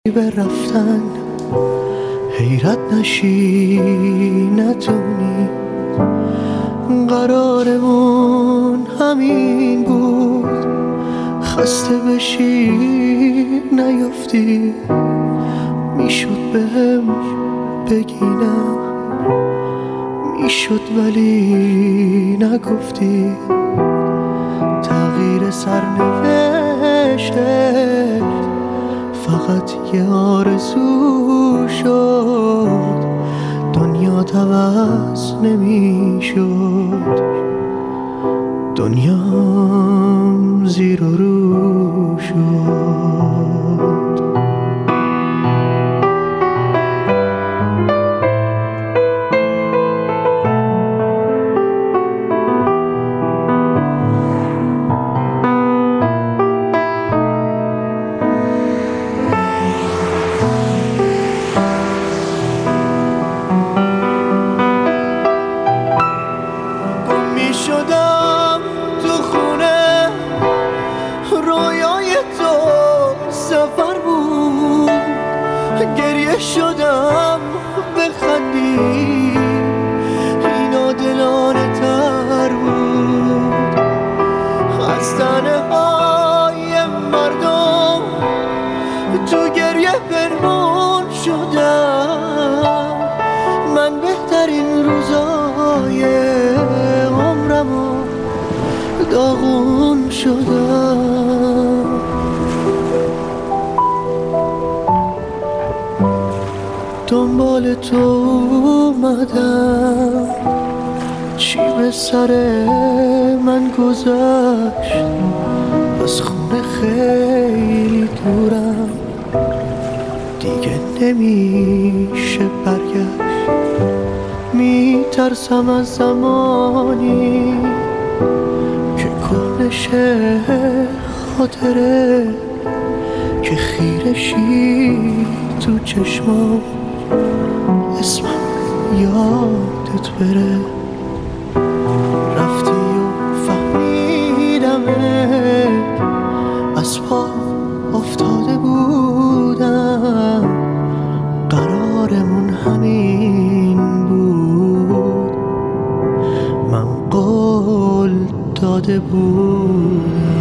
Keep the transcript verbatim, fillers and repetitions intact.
به رفتن حیرت نشی نتونی، قرارمون همین بود، خسته بشی نیفتی. میشد بهم بگی نه، میشد ولی نگفتی. تغییر سرنوشته فقط یه آرزو شد، دنیا عوض نمیشد، دنیام زیر و رو شد. شدم تو خونه، رویای تو سفر بود، گریه شدم بخندی، اینا دلانه تر بود. از تنه های مردم تو گریه پنهان شدم، من بهترین روزای داغون شدم. دنبال تو اومدم، چی به سر من گذشت، از خونه خیلی دورم، دیگه نمیشه برگشت. میترسم از زمانی کنشه خاطره که خیرشی تو چشمام، اسمم یادت بره. رفتی و فهمیدمه، از پا افتاده بودم، قرارمون همین بود، من قول داده بود.